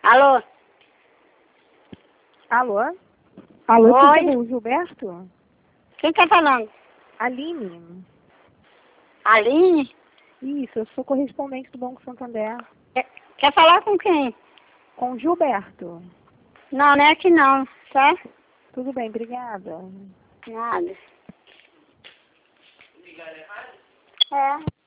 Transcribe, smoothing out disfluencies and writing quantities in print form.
Alô? Alô? Alô, Oi? tudo bom, Gilberto? Quem tá falando? Aline. Aline? Isso, eu sou correspondente do Banco Santander. Quer falar com quem? Com Gilberto. Não, não é aqui não, tá? Tudo bem, obrigada. Nada. É.